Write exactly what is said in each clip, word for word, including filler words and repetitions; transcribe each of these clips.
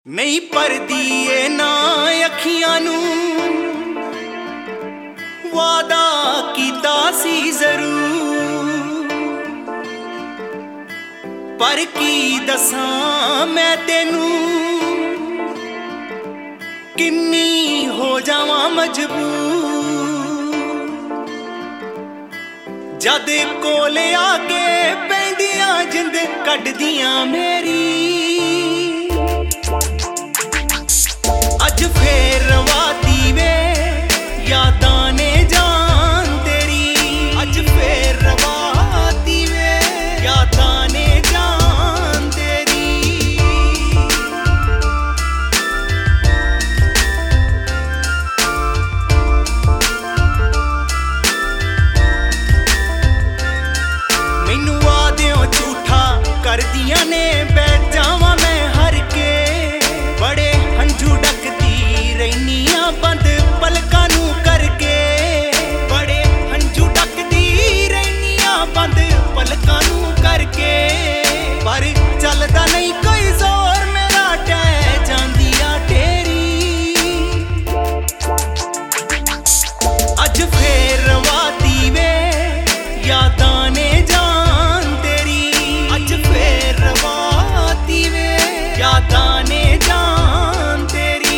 नहीं परदी ए ना अखियां नू वादा कीता सी जरूर, पर की दसां मैं तेनू किन्नी हो जावां मजबूर। जद कोले आके पैंदियां जिंद कड्डियां मेरी, अज फेर रवाती वे यादां ने जान तेरी। अज फेर रवाती वे यादां ने जान तेरी। मैनू वादियों झूठा कर दियां ने बैठ जावां मैं हर के, बड़े हंझू डकदी रहनियां बंद पलकां नू करके। बड़े हंझू डकदी रहनियां बंद पलकां नू करके, पर चलदा नहीं कोई जोर मेरा टह जांदी आ तेरी। अज फेर रवाती वे यादां ने जान तेरी। अज फेर रवाती वे यादां ने जान तेरी।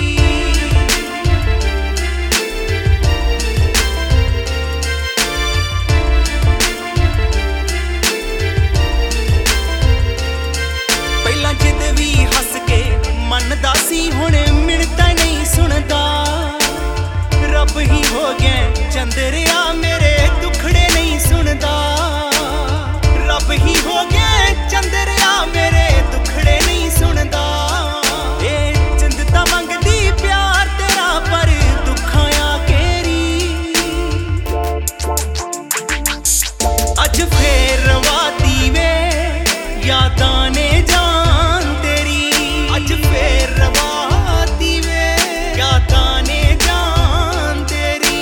पहला जिद भी हस के मनदा सी, हुण मिन्नतां नहीं सुनदा। रब ही हो गया चंद्रिया मेरे दुखड़े नहीं सुनदा। रब ही हो गया चंद्रिया मेरे दुखड़े नहीं सुनदा। ए जिंदता मंगदी प्यार तेरा पर दुखां आ केरी। अज फेर रवाती वे यादां ने जान तेरी। अज फेर रवाती वे यादां ने जान तेरी।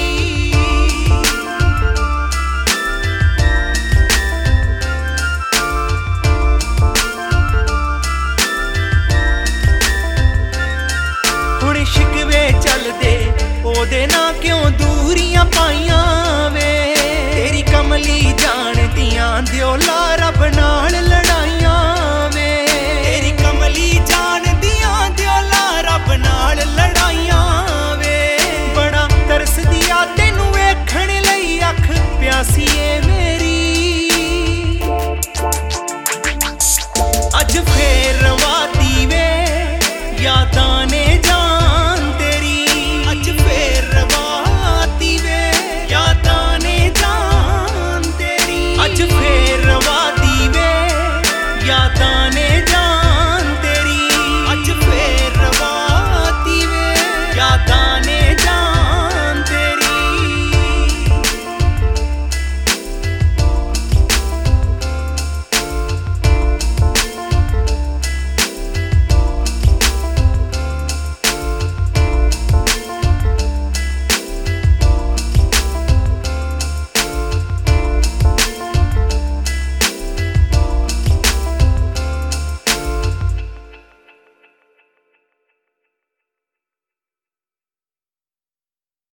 हुण शिकवे चलदे ओदे ना क्यों दूरियां पाइयां वे। तेरी कमली जानदियां दियोला रब नाल लड़ाइयां वे। तेरी कमली जानदियां दियोला रब नाल लड़ाइयां वे। बड़ा तरसदिया तेनू वेखण लई अख प्यासी ए मेरी। अज फेर रवाती वे यादां